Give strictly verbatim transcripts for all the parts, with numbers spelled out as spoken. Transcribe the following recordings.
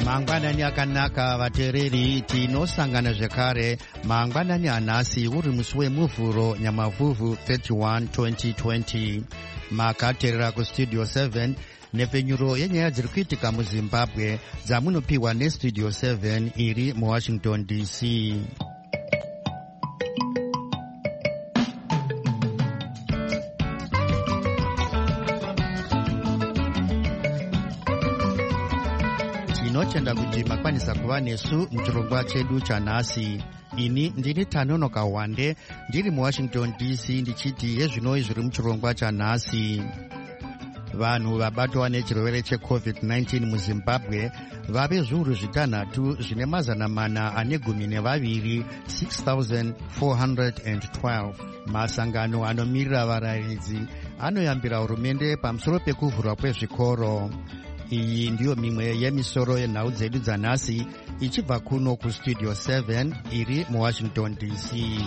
Mangwanani akanaka vatereri tinosangana zvekare mangwanani anhasi uri musi wemuvhuro nyamavhuvhu thirty-one twenty twenty makateerera kustudio seven nepfenyuro yenyaya dziri kuitika muzimbabwe dzamunopiwa nestudio seven iri muwashington D C. Tinotenda kuti makwanisa kuva nesu muchirongwa chedu chanhasi. Ini ndini Tanonoka Wande ndiri muwashington D C ndichiti yezvinoi zviri muchirongwa chanhasi. Vanhu vabatwa nechirwere checovid nineteen muzimbabwe vave zviuru zvitanhatu zvine mazana mana ane gumi nevaviri six thousand four hundred twelve. Masangano anomirira varayiridzi anoyambira hurumende pamusoro pekuvhurwa kwezvikoro. Iyi ndiyo mimwe yemisoro yenhau dzedu dzanhasi ichibva kuno kustudio seven iri muwashington D C.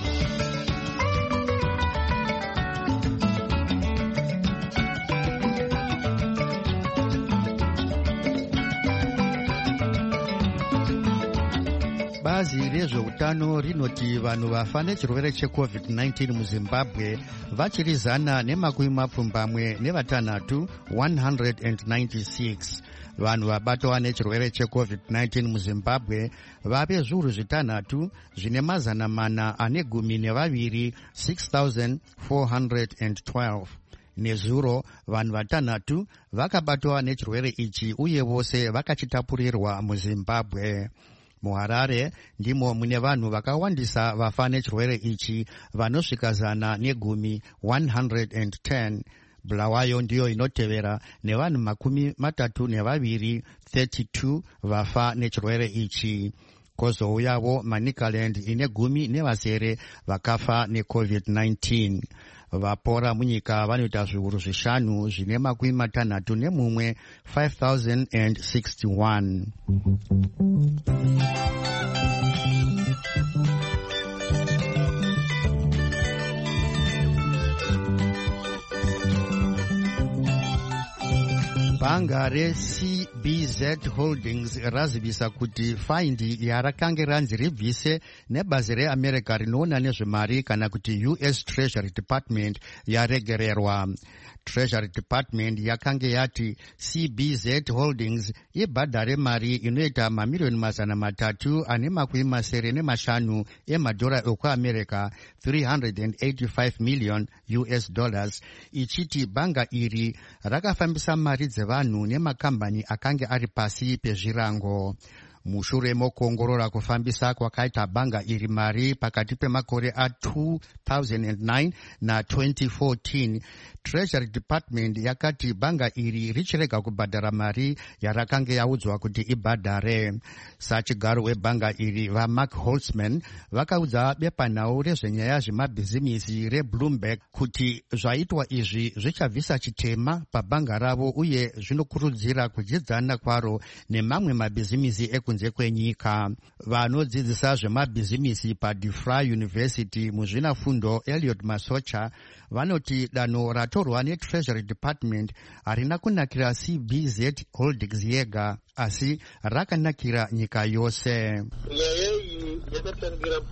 Bazi rezveutano rinoti vanhu vafa nechirwere checovid nineteen muzimbabwe vachiri zana nemakumi mapfumbamwe nevatanhatu one hundred ninety-six. Vanhu vabatwa nechirwere checovid nineteen muzimbabwe vave zviuru zvitanhatu zvine mazana mana ane gumi nevaviri six thousand four hundred twelve. Nezuro vanhu vatanhatu vakabatwa nechirwere ichi uye vose vakachitapurirwa muzimbabwe. MuHarare ndimo mune vanhu vakawandisa vafa nechirwere ichi vanosvika zana negumi one hundred ten. Bulawayo ndiyo inotevera nevanhu makumi matatu nevaviri thirty-two vafa nechirwere ichi. Kozouyawo Manicaland ine gumi nevasere vakafa necovid nineteen. Vapora munyika vanoita zviuru zvishanu zvine makumi matanhatu nemumwe five thousand sixty-one. Bhanga reC B Z Holdings razivisa kuti faindi yarakange ranzi ribvise nebazi reAmerica rinoona nezvemari kana kuti U S Treasury Department yaregererwa. Treasury Department yakange yati C B Z Holdings ibhadhare mari inoita mamiliyoni mazana matatu ane makumi masere nemashanu emadhora ekuAmerica three hundred eighty-five million U S dollars, ichiti bhanga iri rakafambisa mari dzevanhu nemakambani akange ari pasi pezvirango. Mushure mokuongorora kufambisa kwakaita bhanga iri mari pakati pemakore a two thousand nine na twenty fourteen, Treasury Department yakati bhanga iri richirega kubhadhara mari yarakange yaudzwa kuti ibhadhare. Sachigaro webhanga iri vaMark Holtzman vakaudza bepanhau rezvenyaya zvemabhizimisi reBloomberg kuti zvaitwa izvi zvichabvisa chitema pabhanga ravo uye zvinokurudzira kudyidzana kwaro nemamwe mabhizimisi ekunze kwenyika. Vanodzidzisa zvemabhizimisi paDeFry University muzvinafundo Elliot Masocha vanoti danho ratorwa neTreasury Department harina kunakira C B Z Holdings yega asi rakanakira nyika yose. Nyaya iyi yakatangira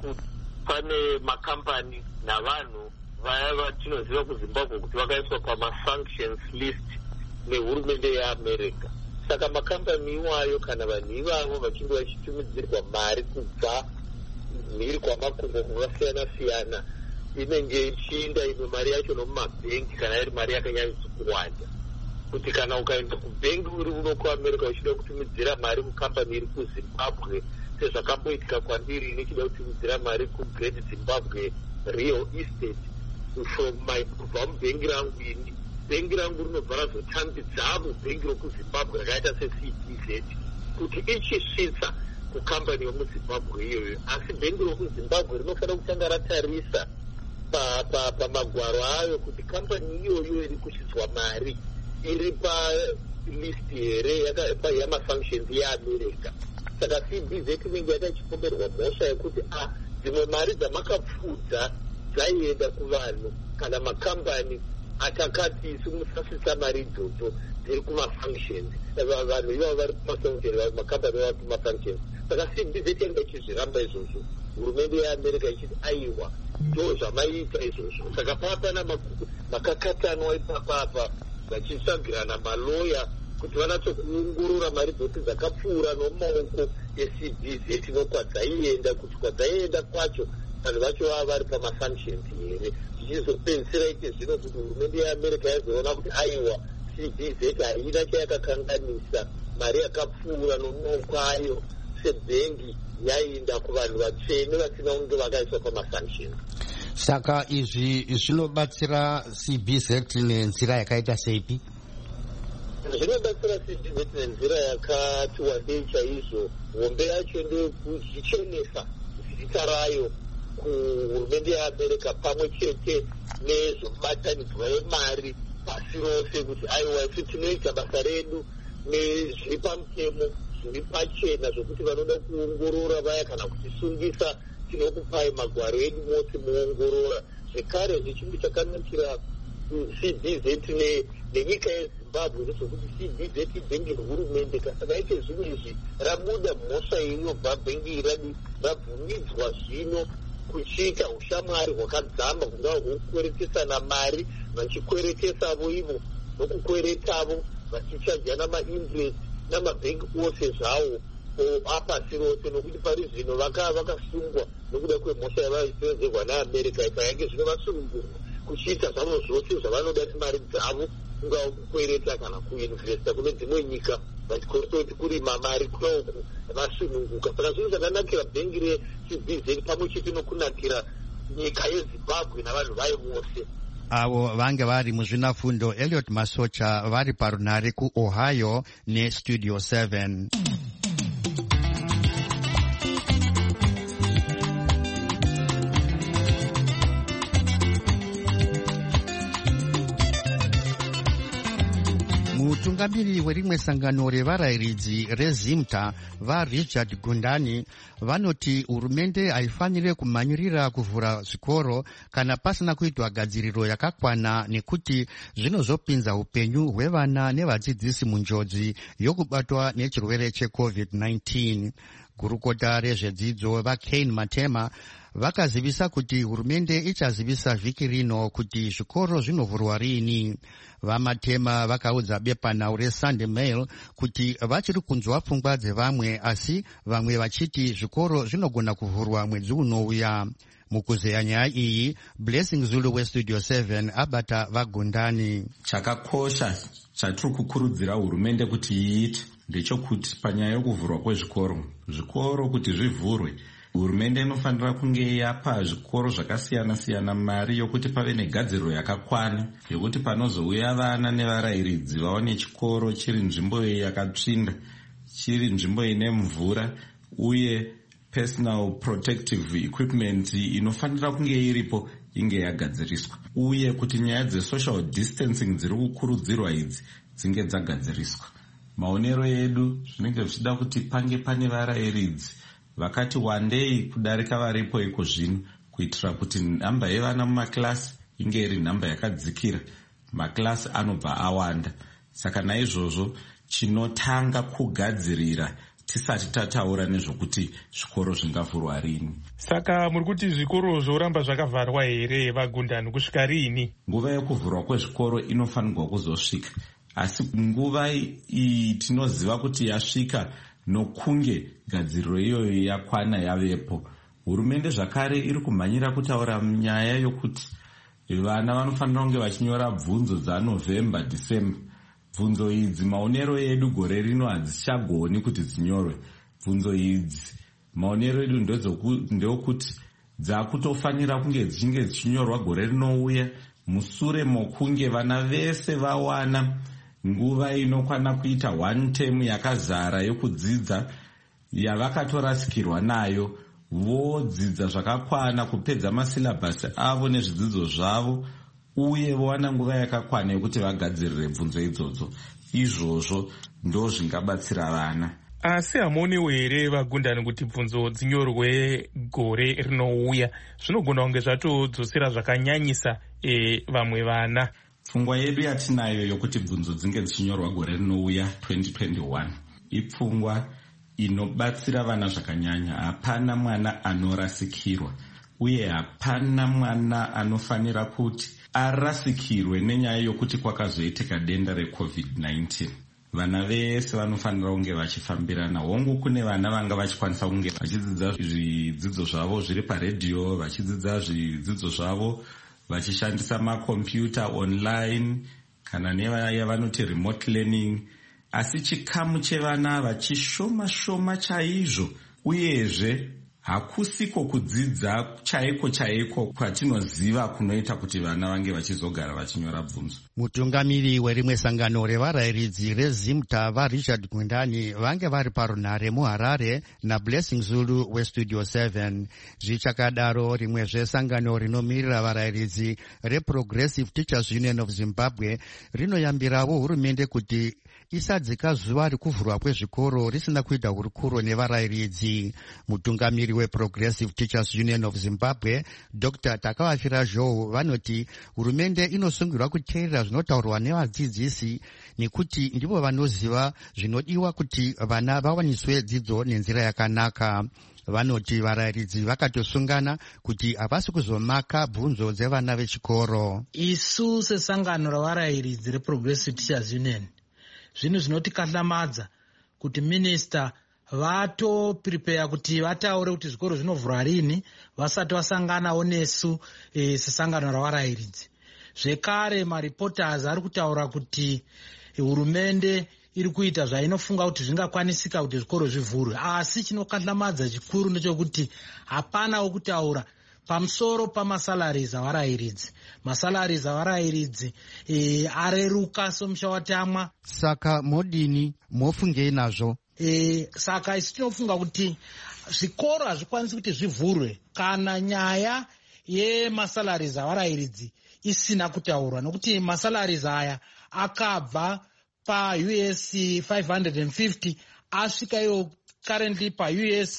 pane makambani navanhu vaya vatinoziva kuZimbabwe kuti vakaiswa pama-sanctions list nehurumende yeAmerica. Saka makambani iwayo kana vanhu ivavo vachinge vachitumidzirwa mari kubva mhiri kwamakungo kungasiyana siyana inenge ichiinda imwe mari yacho nomumabhengi kana iri mari yakanyanyisa kuwanda. Kuti kana ukaenda kubhengi uri uno kuAmerica uchida kutumidzira mari mukambani iri kuZimbabwe sezvakamboitika kwandiri nechida kutumidzira mari kuGreat Zimbabwe Real Estate from my kubva mubhengi rangu ini bhengi rangu rinobva razotambidzavo bhengi rokuZimbabwe rakaita seC B Z kuti ichisvitsa kukambani yomuZimbabwe iyoyo, asi bhengi rokuZimbabwe rinofanira kutanga ratarisa pamagwaro pa, pa ayo kuti kambani iyoyo iri kusvitswa mari iri palist here yamafunctions yeAmerica. Saka C B Z inenge yata ichipomerwa mhosva yekuti a dzimwe mari dzamakapfudza dzaienda kuvanhu kana makambani atakati simusasisa mari idzodzo dziri kumafunctions, vanhu ivavo vari kumafunctions, makambani vari kumafunctions. Saka C B Z yanga ichizviramba izvozvo, hurumende yeAmerica ichiti aiwa ndo zvamaita izvozvo. Saka papana makakatanwa ipapapa vachitsvagirana maloya kuti vanatsokuongorora mari dzose dzakapfuura nomaoko e-C B Z nokwa dzaienda, kuti kwadzaienda kwacho vanhu vacho vava vari pamafunctions here. Zvichizopedzisira ite zvino kuti hurumende yeAmerica yazoona kuti aiwa C B Z haina chayakakanganisa, mari yakapfuura nomaoko ayo sebhengi yainda kuvanhu vatsvene vasina kunge vakaiswa pamafunctions. Saka izvi zvinobatsira C B Z nenzira yakaita seipi? Zvinobatsira C B Z nenzira yakati wandei chaizvo. Hombe yacho ndekuzvichenesa zita rayo kuhurumende yeAmerica pamwe chete nezvobatanidzwa yemari pasi rose, kuti aiwa isu tinoita basa redu nezviri pamutemo, zviri pachena, zvokuti vanoda kuongorora vaya kana kutisungisa tinokupai magwaro edu mose muongorora. Zvekare zvichinhu chakanakira C B Z nenyika yeZimbabwe ndezvokuti C B Z ibhengi rehurumende, kasaka ite zvimwe izvi rabuda mhosva inobva bhengi iradi rabvumidzwa zvino kuchiita ushamwari hwakadzama, kungava hwokukweretesana mari vachikweretesavo ivo nokukweretavo vachichajana mainterest namabhengi ose zvawo apasi rose, nokuti pari zvino vakasungwa nokuda kwemhosva yavaisenzerwa neAmerica ipayange zvino vasungurwa kuchiita zvavo zvose zvavanoda mari dzavo, kungava kukwereta kana kuinvesta kune dzimwe nyika vachikorota kuti kurima mari kunoku vasununguka. Saka zvinhu zvakanakira bhengi re-C B Z pamwe chete nokunakira nyika yeZimbabwe navanhu vayo vose. Avo vange vari muzvinafundo Elliot Masocha vari parunhare kuOhio neStudio seven. Mutungamiri werimwe sangano revarayiridzi reZimta vaRichard Gundani vanoti hurumende haifanire kumhanyirira kuvhura zvikoro kana pasina kuitwa gadziriro yakakwana, nekuti zvinozopinza upenyu hwevana nevadzidzisi munjodzi yokubatwa nechirwere checovid nineteen. Gurukota rezvedzidzo vaKane Matema vakazivisa kuti hurumende ichazivisa vhiki rino kuti zvikoro zvinovhurwa rini. VaMatema vakaudza bepanhau reSunday Mail kuti vachiri kunzwa pfungwa dzevamwe, asi vamwe vachiti zvikoro zvinogona kuvhurwa mwedzi unouya. Mukuzeya nyaya iyi, Blessing Zulu weStudio seven abata vaGundani. Chakakosha chatiri kukurudzira hurumende kuti iite ndechekuti panyaya yokuvhurwa kwezvikoro, zvikoro kuti zvivhurwe, hurumende inofanira kunge yapa zvikoro zvakasiyana-siyana mari yokuti pave negadziriro yakakwana, yokuti panozouya vana nevarayiridzi vaone chikoro chiri nzvimbo yakatsvinda, chiri nzvimbo ine mvura, uye personal protective equipment inofanira kunge iripo inge yagadziriswa, uye kuti nyaya dzesocial distancing dziri kukurudzirwa idzi dzinge dzagadziriswa. Maonero edu zvinenge zvichida kuti pange pane varayiridzi vakati wandei kudarika varipo iko zvino, kuitira kuti nhamba yevana mumaklasi inge iri nhamba yakadzikira, maklasi anobva awanda. Saka naizvozvo chinotanga kugadzirira tisati tataura nezvokuti zvikoro zvingavhurwa rini. Saka muri kuti zvikoro zvoramba zvakavharwa here vaGundani kusvika rini? Nguva yekuvhurwa kwezvikoro inofanirwa kuzosvika, asi nguva iyi tinoziva kuti yasvika nokunge gadziriro iyoyo yakwana yavepo. Hurumende zvakare iri kumhanyira kutaura nyaya yokuti vana vanofanira kunge vachinyora bvunzo dzaNovemba December. Bvunzo idzi maonero edu gore rino hadzichagoni kuti dzinyorwe. Bvunzo idzi maonero edu ndeokuti dzakutofanira kunge dzichinge dzichinyorwa gore rinouya, musure mokunge vana vese vawana nguva inokwana kuita one term yakazara yokudzidza yavakatorasikirwa nayo, vodzidza zvakakwana kupedza masilabhasi avo nezvidzidzo zvavo, uye vowana nguva yakakwana yokuti vagadzirire bvunzo idzodzo. Izvozvo ndo zvingabatsira vana. Asi hamuoniwo here vaGundani kuti bvunzo dzinyorwe gore rinouya zvinogona kunge zvatodzosera zvakanyanyisa e, vamwe vana? Pfungwa yedu yatinayo yokuti bvunzo dzinge dzichinyorwa gore rinouya twenty twenty-one ipfungwa inobatsira vana zvakanyanya. Hapana mwana anorasikirwa uye hapana mwana anofanira kuti arasikirwe nenyaya yokuti kwakazoitika denda recovid nineteen. Vana vese vanofanira kunge vachifambirana. Hongu kune vana vanga vachikwanisa kunge vachidzidza zvidzidzo zvavo zviri paredhiyo, vachidzidza zvidzidzo zvavo vachishandisa makombiyuta online kana nevaya vanoti remote learning, asi chikamu chevana vachishoma shoma chaizvo, uyezve hakusiko kudzidza chaiko chaiko kwatinoziva kunoita kuti vana vange vachizogara vachinyora bvunzo. Mutungamiri werimwe sangano revarayiridzi rezimta vaRichard Gwendani vange vari parunhare muHarare naBlessing Zulu weStudio seven. Zvichakadaro rimwezve sangano rinomirira varayiridzi reProgressive Teachers Union of Zimbabwe rinoyambirawo hurumende kuti isadzika zuva rekuvhurwa kwezvikoro risina kuita hurukuro nevarayiridzi. Mutungamiri weProgressive Teachers Union of Zimbabwe Doctor Takavafira Joe vanoti hurumende inosungirwa kuteerera zvinotaurwa nevadzidzisi nekuti ndivo vanoziva zvinodiwa kuti vana vawaniswe dzidzo nenzira yakanaka. Vanoti varayiridzi vakatosungana kuti havasi kuzomaka bvunzo dzevana vechikoro. Isu sesangano ravarayiridzi reProgressive Teachers Union zvinhu zvinotikatlamadza kuti minista vatoprepare kuti vataure kuti zvikoro zvinovhurwa rini vasati vasanganawo nesu e, sesangano ravarayiridzi. Zvekare maripotas ari kutaura kuti hurumende iri kuita zvainofunga kuti zvingakwanisika kuti zvikoro zvivhurwe, asi chinokatlamadza chikuru ndechekuti hapana wokutaura pamusoro pamasalaries avarayiridzi. Masalaries avarayiridzi e, areruka somusha watamwa. Saka modini mofungei nazvo? E, saka isi tinofunga kuti zvikoro hazvikwanisi kuti zvivhurwe kana nyaya yemasalaries avarayiridzi isina kutaurwa, nokuti masalaries aya akabva pa-U S five hundred fifty asvika iyo currently pa-U S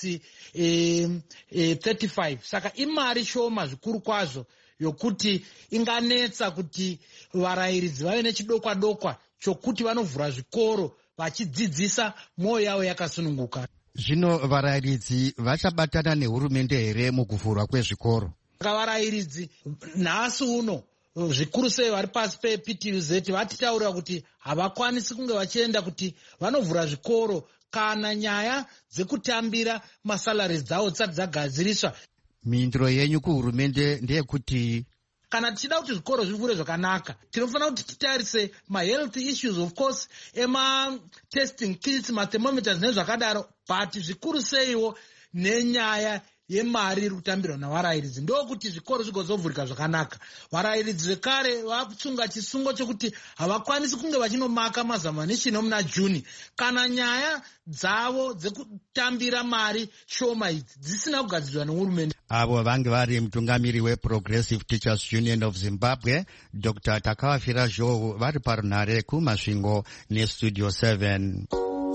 eh, eh, thirty-five. Saka imari shoma zvikuru kwazvo yokuti inganetsa kuti varayiridzi vave nechidokwa dokwa chokuti vanovhura zvikoro vachidzidzisa mwoyo yavo yakasununguka. Zvino varayiridzi vachabatana nehurumende here mukuvhurwa kwezvikoro? Saka varayiridzi nhasi uno zvikuru sei vari pasi peP T U Z vatitaurira kuti havakwanisi kunge vachienda kuti vanovhura zvikoro kana nyaya dzekutambira masalaries dzavo dzisati dzagadziriswa. Mhinduro yenyu kuhurumende ndeyekuti kana tichida kuti zvikoro zvivhure zvakanaka tinofanira kuti titarise mahealth issues of course, ema-testing kits, mathermometers nezvakadaro, but zvikuru seiwo nenyaya yemari iri kutambirwa navarayiridzi ndokuti zvikoro zvigozovhurika zvakanaka. Varayiridzi zvekare vakutsunga chisungo chokuti havakwanisi kunge vachinomaka mazamanishini omuna Juni kana nyaya dzavo dzekutambira mari shoma idzi dzisina kugadzirwa nehurumende. Avo vange vari mutungamiri weProgressive Teachers Union of Zimbabwe Doctor Takavafira Joe vari parunhare kumasvingo neStudio seven.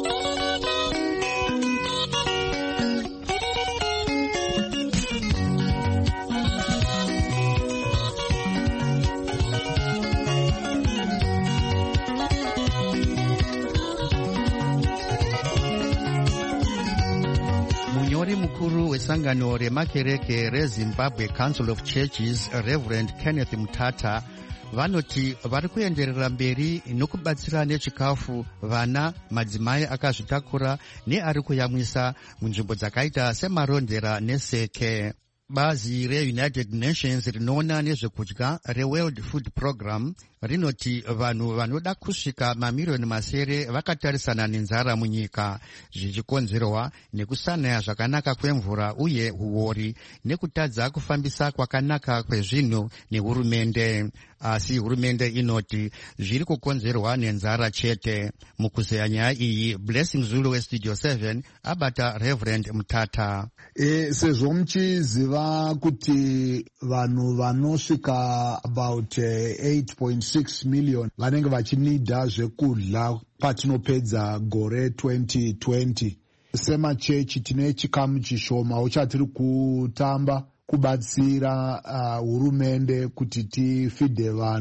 Mukuru wesangano remakereke reZimbabwe Council of Churches Reverend Kenneth Mutata vanoti vari kuenderera mberi nokubatsira nechikafu vana, madzimai akazvitakura neari kuyamwisa munzvimbo dzakaita semarondera neseke. Bazi reUnited Nations rinoona nezvekudya reWorld Food Program rinoti vanhu vanoda kusvika mamiliyoni masere vakatarisana nenzara munyika, zvichikonzerwa nekusanaya zvakanaka kwemvura uye huori nekutadza kufambisa kwakanaka kwezvinhu nehurumende. Asi hurumende inoti zviri kukonzerwa nenzara chete. Mukuzeya nyaya iyi Blessing Zulu weStudio seven abata Reverend Mutata. E, sezvo muchiziva kuti vanhu vanosvika about uh, eight point six million vanenge vachinidha zvekudya patinopedza gore twenty twenty. Semachechi tine chikamu chishoma uchatiri kutamba kubatsira uh, hurumende kuti tifidhe vanhu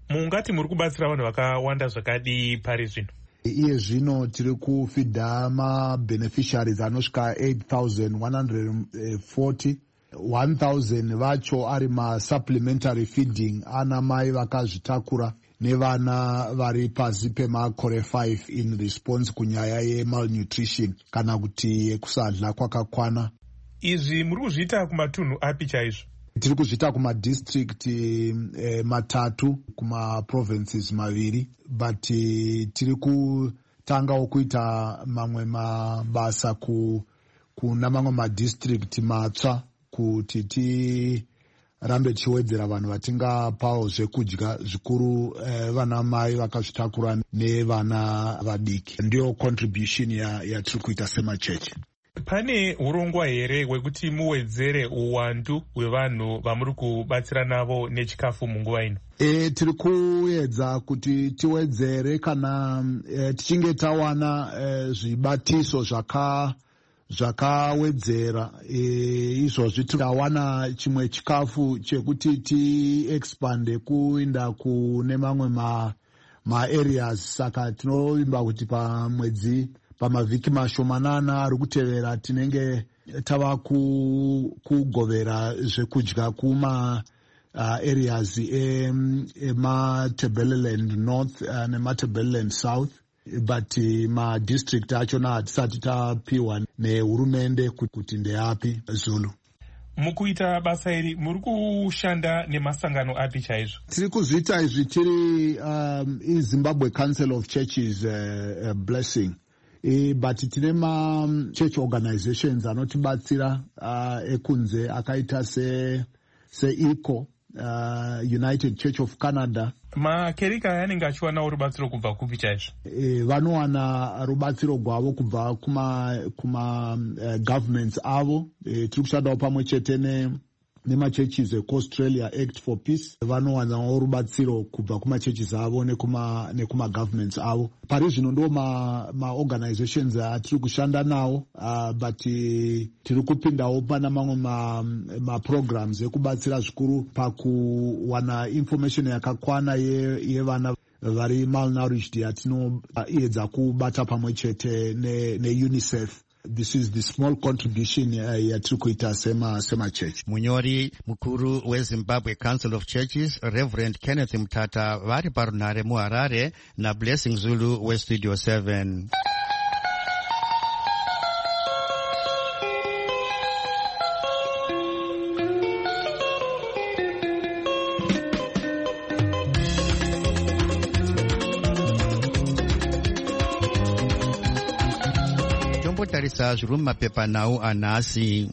Mungati muri kubatsira vanhu vakawanda zvakadii pari zvino? Iye zvino tiri kufidha mabeneficiaries anosvika eight thousand one hundred forty. one thousand vacho ari masupplementary feeding ana mai vakazvitakura nevana vari pasi pemakore five in response kunyaya yemalnutrition kana kuti yekusadla kwakakwana. Izvi muri kuzviita kumatunhu api chaizvo? Tiri kuzviita kumadistrict eh, matatu kumaprovinces maviri, but eh, tiri kutangawo kuita mamwe mabasa ku, kuna mamwe madistrict matsva kuti tirambe tichiwedzera vanhu vatingapawo zvekudya zvikuru eh, vana mai vakazvitakura nevana vadiki. Ndiyo contribution yatiri ya kuita semachechi. Pane urongwa here hwekuti muwedzere uwandu hwevanhu vamuri kubatsira navo nechikafu munguva ino? E, tiri kuedza kuti tiwedzere kana e, tichinge tawana e, zvibatiso zvaka zvakawedzera e, izvozvi tikawana chimwe chikafu chekuti ti-expande kuinda kune mamwe ma, ma areas. Saka tinovimba kuti pamwedzi pamavhiki mashomanana ari kutevera tinenge tava kugovera zvekudya kuma uh, areas ematebeleland e north uh, nematebeleland south, but uh, madistrict achona hatisati tapiwa nehurumende kuti ndeapi Zulu. Mukuita basa iri muri kushanda nemasangano api chaizvo? Tiri kuzviita izvi tiri um, iZimbabwe Council of Churches uh, uh, Blessing. E, but tine ma-church organizations anotibatsira uh, ekunze akaita se, se I C O, uh, United Church of Canada. Makerika yanenge achiwana rubatsiro kubva kupi chaizvo? E, vanowana rubatsiro gwavo kubva kuma, kuma uh, governments avo. E, tiri kushandawo pamwe chete ne nemachurches eCaustralia Act for Peace. Vanowanawo rubatsiro kubva kumacheches avo nekuma, nekuma governments avo. Pari zvino ndo ma, ma organizations atiri kushanda nawo, uh, but uh, tiri kupindawo pana mamwe ma, ma programs ekubatsira zvikuru pakuwana information yakakwana yevana ye vari malnourished yatinoedza uh, kubata pamwe chete ne, ne UNICEF. This is the small contribution yatiri kuita sema sema church. Munyori mukuru weZimbabwe Council of Churches Reverend Kenneth Mtata vari parunhare muHarare na Blessing Zulu we Studio seven. Tarisa zviri mumapepanhau anhasi.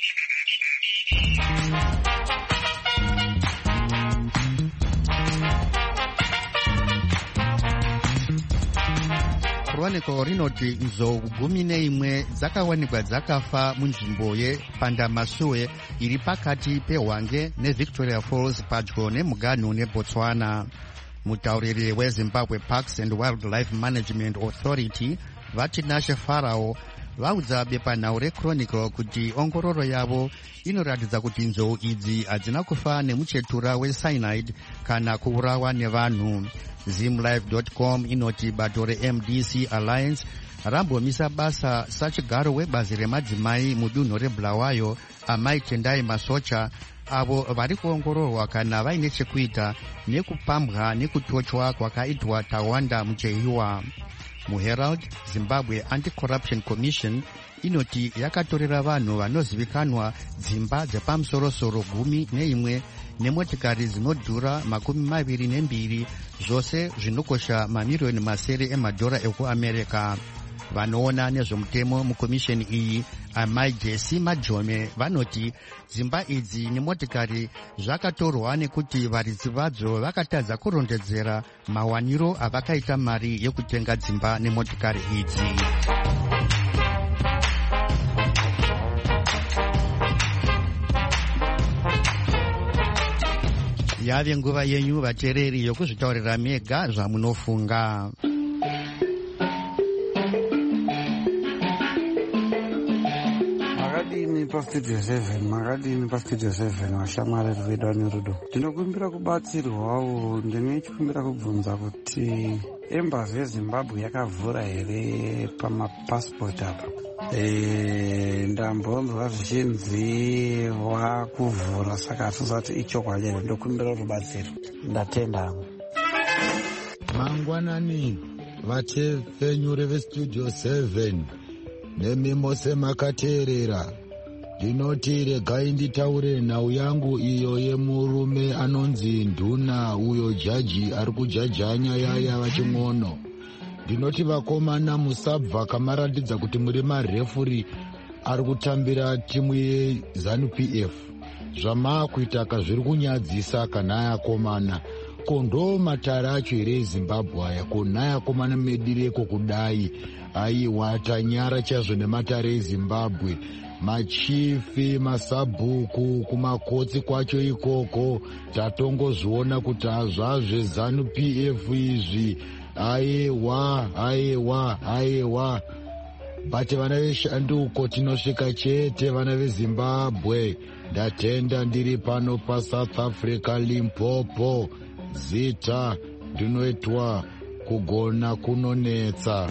Chronicle rinoti nzou gumi neimwe dzakawanikwa dzakafa munzvimbo yePandamasuwe iri pakati peHwange neVictoria Falls padyo neMuganhu neBotswana. Mutauriri weZimbabwe Parks and Wildlife Management Authority Vatinashe Farao vaudza bepanhau reChronicle kuti ongororo yavo inoratidza kuti nzou idzi hadzina kufa nemuchetura wecyanide kana kuurawa nevanhu. Zimlife dot com inoti bato reM D C Alliance rambomisa basa sachigaro webazi remadzimai mudunhu reBulawayo amai Tendai Masocha avo vari kuongororwa kana vaine chekuita nekupambwa nekutochwa kwakaitwa Tawanda Mucheiwa. MuHerald, Zimbabwe Anti-Corruption Commission inoti yakatorera vanhu vanozivikanwa dzimba dzepamusorosoro gumi neimwe nemotikari dzinodhura makumi maviri nembiri, zvose zvinokosha mamiriyoni masere emadhora ekuAmerica. Vanoona nezvomutemo mukomisheni iyi amai Jesse Majome vanoti dzimba idzi nemotikari zvakatorwa nekuti varidzi vadzo vakatadza kurondedzera mawaniro avakaita mari yekutenga dzimba nemotikari idzi. Yave nguva yenyu vateereri yokuzvitaurira mega zvamunofunga. makadini pastudio seven makadini pastudio seven vashamwari ruvedu vane rudo ndinokumbira kubatsirwawo ndinochikumbira kubvunza kuti embassy yezimbabwe yakavhura here pamapasipoti apo e, ndambonzwa zvichinzi wakuvhura saka hatisati ichokwadi here ndokumbira rubatsiro ndatenda mangwanani vatefenyure vestudio seven nemimo semakateerera ndinoti regai nditaure nhau yangu iyo yemurume anonzi nduna uyo jaji ari kujaja nyaya yavaching'ono. Ndinoti vakomana musabva kamaratidza kuti muri marefuri ari kutambira timu yeZANU P F. Zvamaakuita kazviri kunyadzisa kana yakomana ko ndo matare acho here eZimbabwe aya ko nayakomana medireko kudai aiwa tanyara chazvo nematare eZimbabwe machifi masabhuku kumakotsi kwacho ikoko tatongozviona kuti hazvazve ZANU P F izvi aiwa aiwa aiwa bati vana veshanduko tinosvika chete vana veZimbabwe. Ndatenda ndiri pano paSouth Africa Limpopo zita ndinoitwa kugona kunonetsa.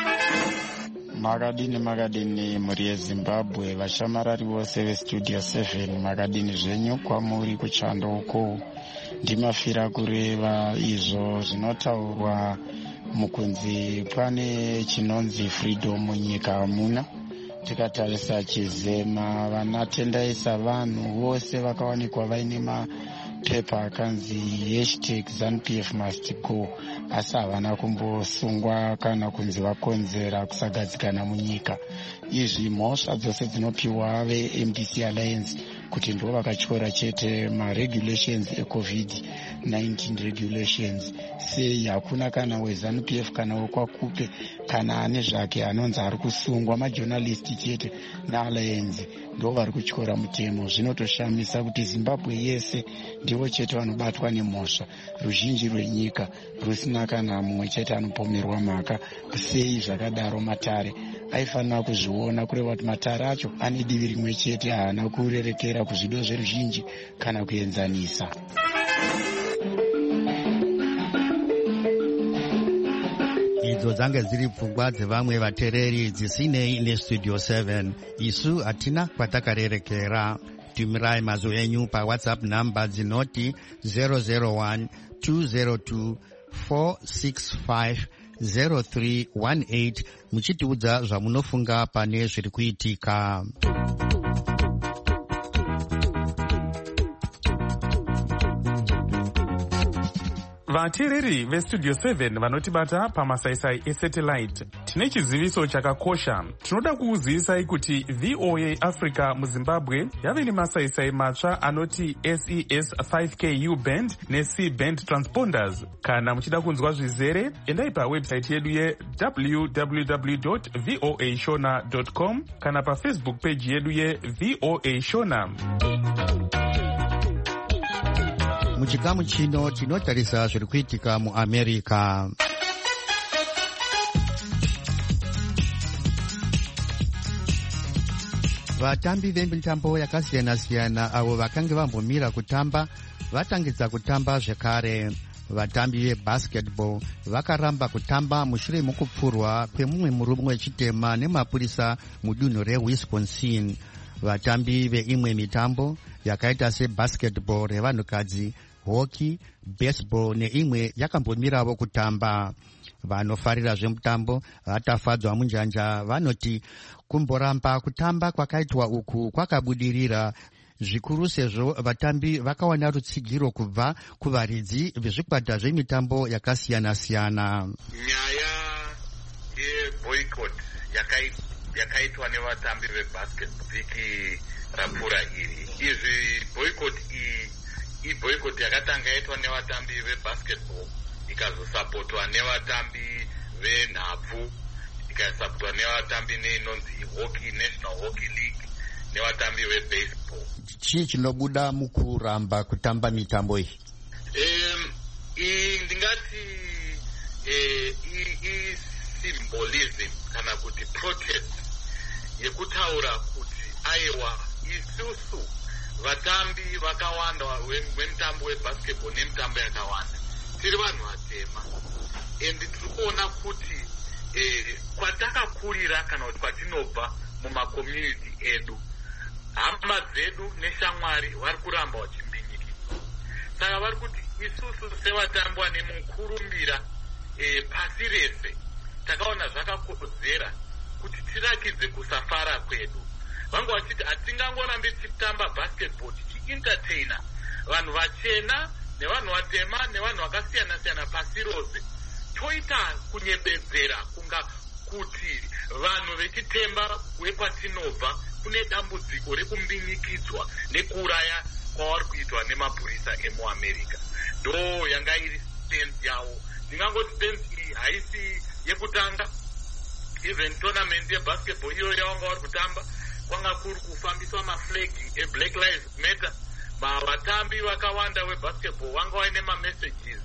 Makadini makadini muri yeZimbabwe vashamarari vose vestudio seven makadini zvenyu kwamuri kuchando uko ndimafira kureva izvo zvinotaurwa mukunzi pane chinonzi freedom munyika muna. Tikatarisa chizema vanatendaisa vanhu vose vakawanikwa vaine mapepa akanzi hashtag ZANU P F must go asi havana kumbosungwa kana kunzi vakonzera kusagadzikana munyika. Izvi mhosva dzose dzinopiwa veM D C Alliance kuti ndo vakatyora chete maregulations ecovid nineteen regulations sei hakuna kana weZANU P F kana wekwaKupe kana ane zvake anonzi ari kusungwa majournalist chete naAlliance ndo vari kutyora mutemo. Zvinotoshamisa kuti Zimbabwe yese ndivo chete vanobatwa nemhosva, ruzhinji rwenyika rusina kana mumwe chete anopomerwa mhaka. Sei zvakadaro? Matare aifanira kuzviona kureva kuti matare acho ane divi rimwe chete, haana kurerekera kuzvido zveruzhinji kana kuenzanisa. idzo dzange dziri pfungwa dzevamwe vateereri dzisinei nestudio seven. Isu hatina kwatakarerekera. Tumirai mazwi enyu pawhatsapp namba dzinoti zero zero one two zero two four six five zero three one eight muchitiudza zvamunofunga pane zviri kuitika. vateereri vestudio seven vanotibata pamasaisai esatellite, tine chiziviso chakakosha. Tinoda kuuzivisai kuti V O A Africa muZimbabwe yave nemasaisai matsva anoti S E S five K U band neC band transponders. Kana muchida kunzwa zvizere, endai pawebsite yedu ye w w w dot voa shona dot com kana pafacebook page yedu ye V O A Shona. Muchikamu chino tinotarisa zviri kuitika muAmerica. Vatambi vemitambo yakasiyana-siyana avo vakange vambomira kutamba vatangidza kutamba zvekare. Vatambi vebasketball vakaramba kutamba mushure mokupfurwa kwemumwe murume wechitema nemapurisa mudunhu reWisconsin. Vatambi veimwe mitambo yakaita sebasketball revanhukadzi, hockey, baseball neimwe yakambomirawo kutamba. Vanofarira zvemutambo vatafadzwa munjanja vanoti kumboramba kutamba kwakaitwa uku kwakabudirira zvikuru sezvo vatambi vakawana rutsigiro kubva kuvaridzi vezvikwata zvemitambo yakasiyana-siyana. Nyaya yeboycott yakaitwa nevatambi vebasketball vhiki rapfuura iri. Izvi boycott iyi iboycott yakatanga yaitwa nevatambi vebasketball ikazosapotwa nevatambi venhabvu ikasapotwa nevatambi neinonzi hockey, National Hockey League nevatambi vebaseball. Chii chinobuda mukuramba kutamba mitambo iyi? Um, ndingati i-symbolism kana kuti protest yekutaura kuti aiwa isusu vatambi vakawanda wemutambo webasketball nemitambo yakawanda tiri vanhu vatema and tiri kuona kuti eh, kwatakakurira kana kuti kwatinobva mumakommunity edu hama dzedu neshamwari vari kuramba vachimbinyikidza saka vari kuti isusu sevatambi vane mukurumbira eh, pasi rese takaona zvakakodzera kuti tirakidze kusafara kwedu vangu vachiti hatingangorambi tichitamba basketball tichientertaina vanhu vachena nevanhu vatema nevanhu vakasiyana siyana pasi rose toita kunyebedzera kunga kuti vanhu vechitemba wekwatinobva kune dambudziko rekumbinyikidzwa nekuuraya kwavari kuitwa nemapurisa emuamerica ndo yanga iri stance yavo ndingangoti stance iyi haisi yekutanga even tournament yebasketball iyo yavanga vari kutamba kwanga kuri kufambiswa maflagi eblack lives matter vatambi vakawanda webasketball vanga vaine mamessages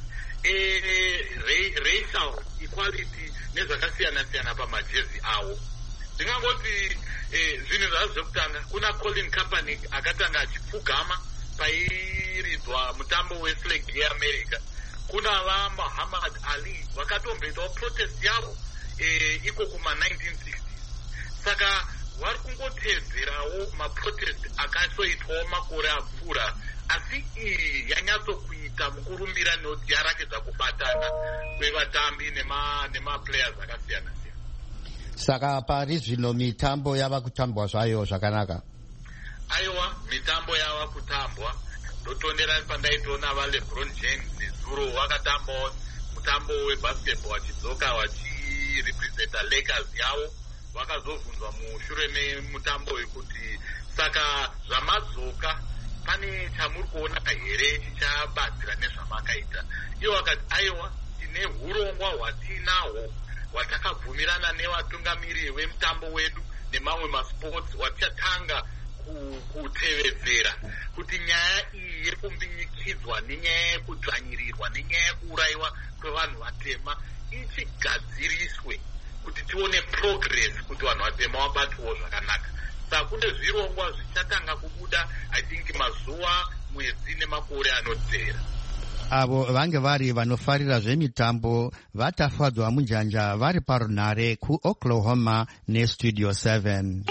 eracial equality nezvakasiyana siyana pamajezi avo ndingangoti zvinhu zvazvo zvekutanga kuna Colin Kaepernick akatanga achipfugama pairidzwa mutambo weflag yeamerica kuna vaMuhammad Ali vakatomboitawo protest yavo iko kuma nineteen sixties saka vari kungotedzerawo maprotest akasoitwawo makore apfuura asi iyi yanyatsokuita mukurumbira nekuti yarakidza kubatana kwevatambi nemaplayers nema akasiyana siyana saka pari zvino mitambo yava kutambwa zvayo zvakanaka aiwa mitambo yava kutambwa ndotondera pandaitoona vaLebron James nezuro vakatambawo mutambo webasketball vachidzoka vachirepresenta Lakers yavo vakazobvunzwa mushure memutambo wekuti saka zvamadzoka pane chamuri kuona here chichabatsira nezvamakaita ivo vakati aiwa tine urongwa hwatinahwo hwatakabvumirana nevatungamiriri vemutambo wedu nemamwe masports hwatichatanga kutevedzera kuti nyaya iyi yekumbinyikidzwa nenyaya yekudzvanyirirwa nenyaya yekuurayiwa kwevanhu vatema ichigadziriswe kuti tione progress kuti vanhu vatema vabatwawo zvakanaka saka kune zvirongwa zvichatanga kubuda I think mazuva mwedzi nemakore anotevera avo vange vari vanofarira zvemitambo vatafadzwa munjanja vari parunhare kuOklahoma nestudio seven.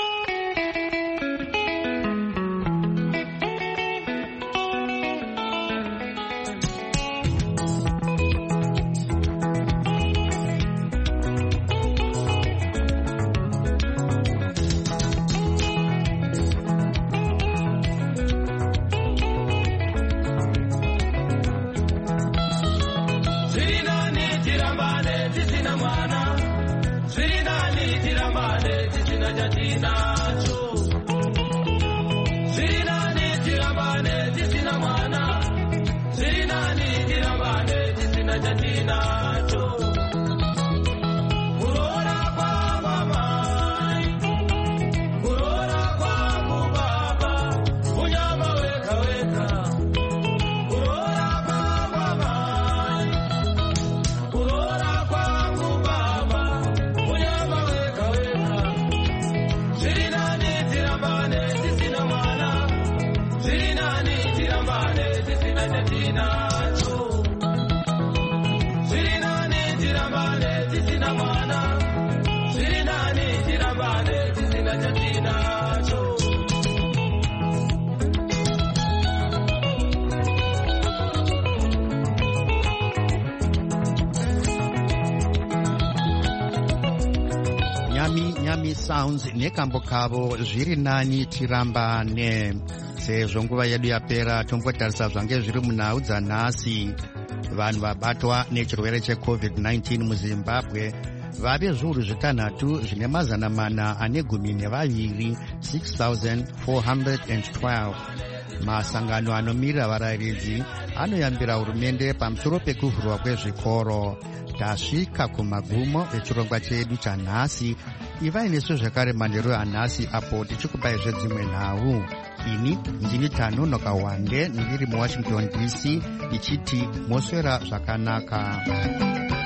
Sounds nekambo kavo zviri nani tiramba ne sezvo nguva yedu yapera tombotarisa zvange zviri munhau dzanhasi vanhu vabatwa nechirwere checovid nineteen muzimbabwe vave zviuru zvitanhatu zvine mazana mana ane gumi nevaviri six thousand four hundred twelve. Masangano anomirira varayiridzi anoyambira hurumende pamusoro pekuvhurwa kwezvikoro. Tasvika kumagumo echirongwa chedu chanhasi. Ivai nesu zvakare manheru anhasi apo tichikupai zvedzimwe nhau. Ini ndini Tanonoka Wande ndiri muWashington D C ndichiti moswera zvakanaka.